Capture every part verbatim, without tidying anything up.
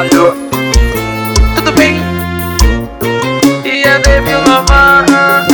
Alô, tudo bem? E a Demi Lovato.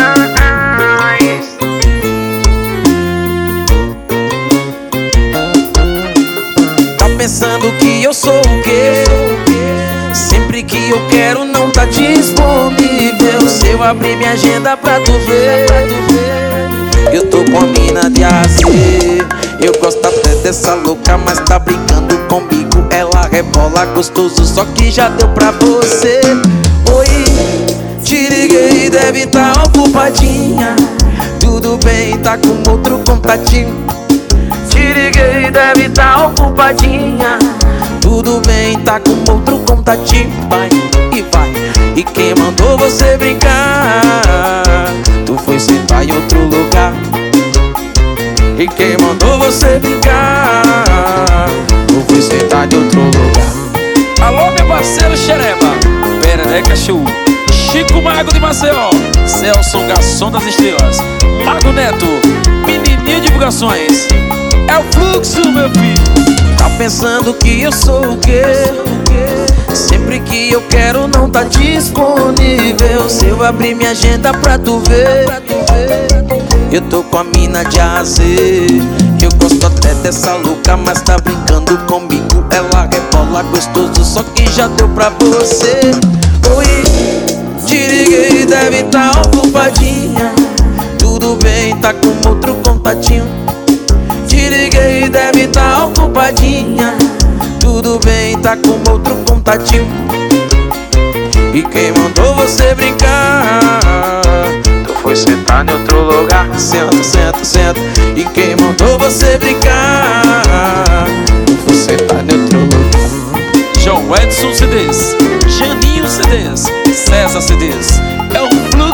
Tá pensando que eu sou o quê? Sempre que eu quero não tá disponível. Se eu abrir minha agenda pra tu ver, eu tô com a mina de A a Z. Eu gosto até dessa louca, mas tá brincando comigo. Ela rebola gostoso, só que já deu pra você. Oi, te liguei, deve tá ocupadinha. Tudo bem, tá com outro contatinho. Te liguei, deve tá ocupadinha. Tudo bem, tá com outro contatinho. Vai e vai. E quem mandou você brincar? Tu foi sentar em outro lugar. E quem mandou você brincar? Tu foi sentar em outro lugar. Alô, meu parceiro Xereba, Perereca Show, Chico Mago de Maceió, Celso Garçom das Estrelas, Mago Neto, Menininho Divulgações. É o fluxo, meu filho. Tá pensando que eu sou o quê? Sempre que eu quero não tá disponível. Se eu abrir minha agenda pra tu ver, eu tô com a mina de A a Z. Eu gosto até dessa louca, mas tá brincando comigo. Ela rebola gostoso, só que já deu pra você. Oi, te liguei, deve tá ocupadinha. Tudo bem, tá com outro contatinho. Te liguei, deve tá ocupadinha. Tudo bem, tá com outro contatinho. E quem mandou você brincar? Tu foi sentar em outro lugar. Senta, senta, senta. E quem mandou você brincar? Tu foi sentar em outro lugar. João Edson C Ds, Janinho C Ds, César C Ds. É o fluxo.